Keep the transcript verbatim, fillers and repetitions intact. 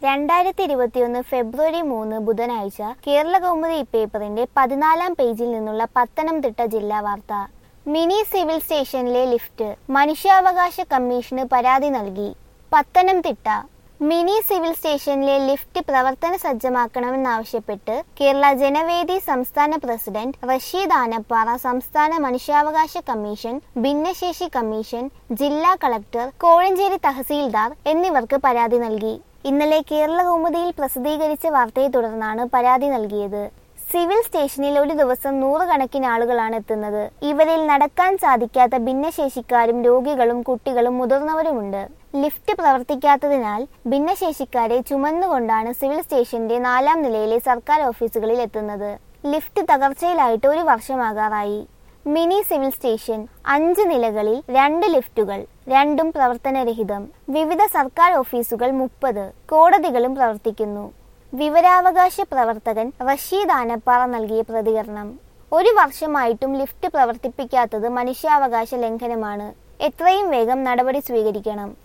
രണ്ടായിരത്തി ഇരുപത്തിയൊന്ന് ഫെബ്രുവരി മൂന്ന് ബുധനാഴ്ച കേരളകൗമുദി പേപ്പറിന്റെ പതിനാലാം പേജിൽ നിന്നുള്ള പത്തനംതിട്ട ജില്ലാ വാർത്ത. മിനി സിവിൽ സ്റ്റേഷനിലെ ലിഫ്റ്റ് മനുഷ്യാവകാശ കമ്മീഷന് പരാതി നൽകി. പത്തനംതിട്ട മിനി സിവിൽ സ്റ്റേഷനിലെ ലിഫ്റ്റ് പ്രവർത്തന സജ്ജമാക്കണമെന്നാവശ്യപ്പെട്ട് കേരള ജനവേദി സംസ്ഥാന പ്രസിഡന്റ് റഷീദ് ആനപ്പാറ സംസ്ഥാന മനുഷ്യാവകാശ കമ്മീഷൻ, ഭിന്നശേഷി കമ്മീഷൻ, ജില്ലാ കളക്ടർ, കോഴഞ്ചേരി തഹസീൽദാർ എന്നിവർക്ക് പരാതി നൽകി. ഇന്നലെ കേരളകൗമുദിയിൽ പ്രസിദ്ധീകരിച്ച വാർത്തയെ തുടർന്നാണ് പരാതി നൽകിയത്. സിവിൽ സ്റ്റേഷനിൽ ഒരു ദിവസം നൂറുകണക്കിന് ആളുകളാണ് എത്തുന്നത്. ഇവരിൽ നടക്കാൻ സാധിക്കാത്ത ഭിന്നശേഷിക്കാരും രോഗികളും കുട്ടികളും മുതിർന്നവരുമുണ്ട്. ലിഫ്റ്റ് പ്രവർത്തിക്കാത്തതിനാൽ ഭിന്നശേഷിക്കാരെ ചുമന്നുകൊണ്ടാണ് സിവിൽ സ്റ്റേഷന്റെ നാലാം നിലയിലെ സർക്കാർ ഓഫീസുകളിൽ എത്തുന്നത്. ലിഫ്റ്റ് തകർച്ചയിലായിട്ട് ഒരു വർഷമാകാറായി. മിനി സിവിൽ സ്റ്റേഷൻ അഞ്ച് നിലകളിൽ രണ്ട് ലിഫ്റ്റുകൾ, രണ്ടും പ്രവർത്തനരഹിതം. വിവിധ സർക്കാർ ഓഫീസുകൾ മുപ്പത്, കോടതികളും പ്രവർത്തിക്കുന്നു. വിവരാവകാശ പ്രവർത്തകൻ റഷീദ് ആനപ്പാറ നൽകിയ പ്രതികരണം: ഒരു വർഷമായിട്ടും ലിഫ്റ്റ് പ്രവർത്തിപ്പിക്കാത്തത് മനുഷ്യാവകാശ ലംഘനമാണ്. എത്രയും വേഗം നടപടി സ്വീകരിക്കണം.